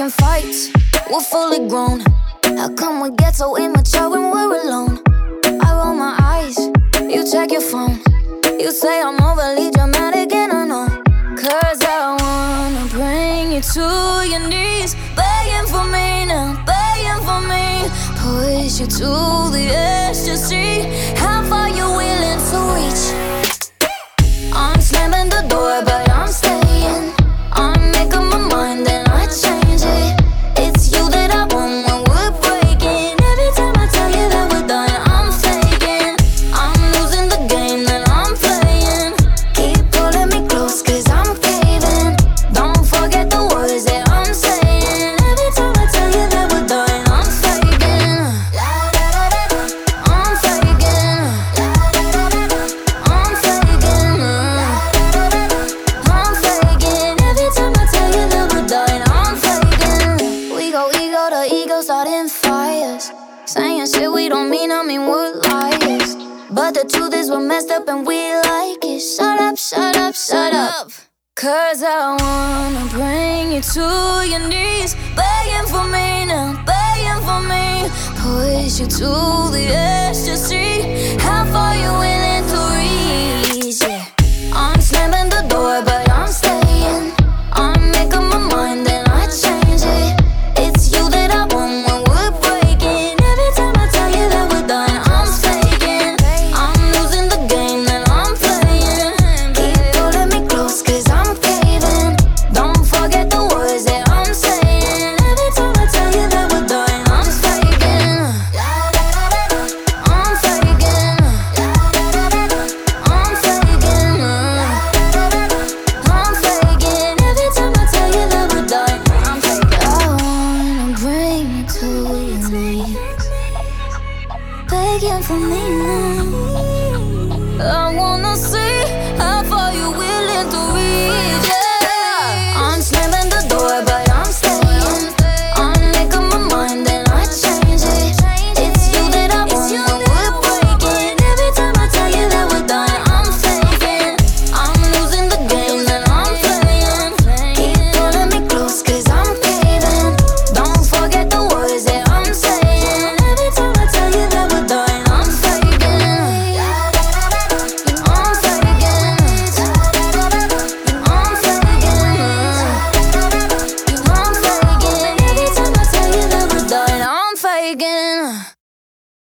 picking fights, we're fully grown. How come we get so immature when we're alone? I roll my eyes, you check your phone. You say I'm overly dramatic and I know, 'cause I wanna bring you to your knees, begging for me now, begging for me. Push you to the edge to see how far you're willing to reach. I'm slamming the door, but I'm staying. I'm making my mind and I change it. It's you that I want when we're breaking. Every time I tell you that we're done, I'm faking. I'm losing the game that I'm playing. Keep pulling me close 'cause I'm caving. Don't forget the words that I'm saying. Every time I tell you that we're done, I'm faking. I'm faking. I'm faking. I'm faking. Every time I tell you that we're done, I'm faking. We go ego to ego, starting fires. Saying shit we don't mean, I mean we're liars. But the truth is we're messed up and we like it. Shut up, shut up, shut up. 'Cause I wanna bring you to your knees, begging for me now, begging for me. Push you to the edge to see how far you're willing